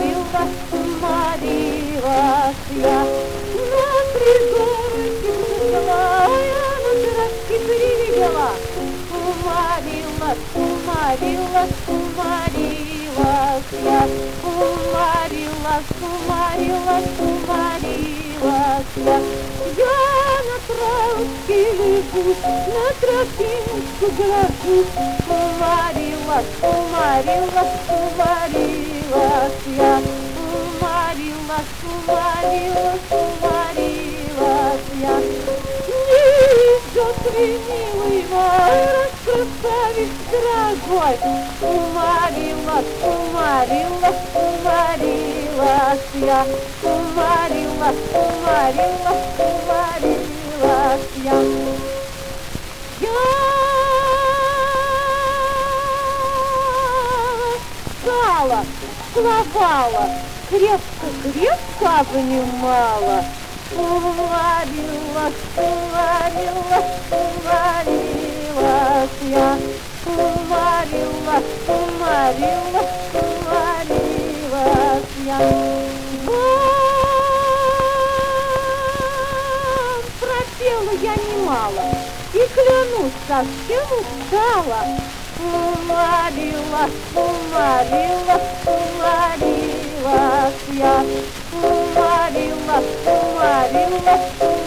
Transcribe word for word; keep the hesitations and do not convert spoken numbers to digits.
уморилась, уморилась я. На пригорке взяла, я на пирожки перевела. Уморилась, уморилась, уморилась я. Уморилась, уморилась, уморилась я. Я на травке лягу, на тропинку грожусь. Уморилась, уморилась, уморилась я. Уморилась, уморилась, уморилась я. Не идет ли, милый мой, красавец дорогой? Уморилась, уморилась, уморилась я. Уморилась, уморилась, уморилась я. Я стала, целовала, крепко-крепко обнимала. Уморилась, уморилась, уморилась я. Уморилась, уморилась, уморилась я. Вам пропела я немало и, клянусь, совсем устала. Уморилась, уморилась, уморилась я. Уморилась, уморилась, уморилась.